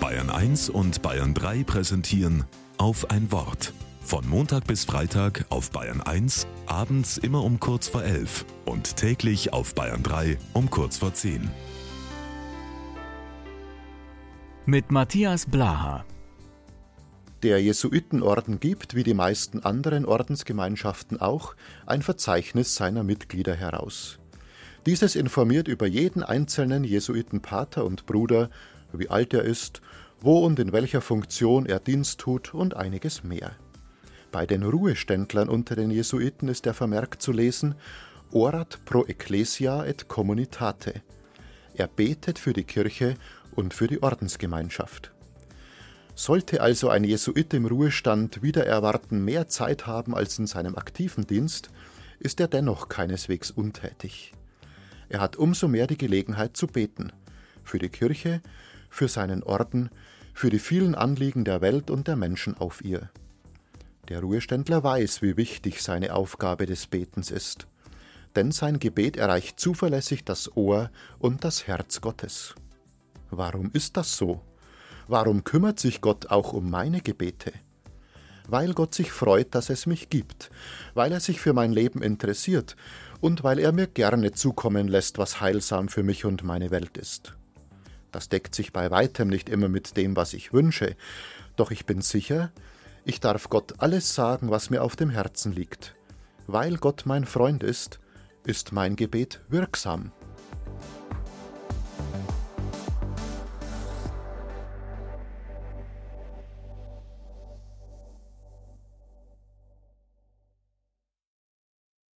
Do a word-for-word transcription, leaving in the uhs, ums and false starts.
Bayern eins und Bayern drei präsentieren Auf ein Wort. Von Montag bis Freitag auf Bayern eins, abends immer um kurz vor elf und täglich auf Bayern drei um kurz vor zehn. Mit Matthias Blaha. Der Jesuitenorden gibt, wie die meisten anderen Ordensgemeinschaften auch, ein Verzeichnis seiner Mitglieder heraus. Dieses informiert über jeden einzelnen Jesuitenpater und Bruder, wie alt er ist, wo und in welcher Funktion er Dienst tut und einiges mehr. Bei den Ruheständlern unter den Jesuiten ist der Vermerk zu lesen: Orat pro Ecclesia et Communitate. Er betet für die Kirche und für die Ordensgemeinschaft. Sollte also ein Jesuit im Ruhestand wider Erwarten mehr Zeit haben als in seinem aktiven Dienst, ist er dennoch keineswegs untätig. Er hat umso mehr die Gelegenheit zu beten, für die Kirche, für seinen Orden, für die vielen Anliegen der Welt und der Menschen auf ihr. Der Ruheständler weiß, wie wichtig seine Aufgabe des Betens ist, denn sein Gebet erreicht zuverlässig das Ohr und das Herz Gottes. Warum ist das so? Warum kümmert sich Gott auch um meine Gebete? Weil Gott sich freut, dass es mich gibt, weil er sich für mein Leben interessiert und weil er mir gerne zukommen lässt, was heilsam für mich und meine Welt ist. Das deckt sich bei weitem nicht immer mit dem, was ich wünsche, doch ich bin sicher, ich darf Gott alles sagen, was mir auf dem Herzen liegt. Weil Gott mein Freund ist, ist mein Gebet wirksam.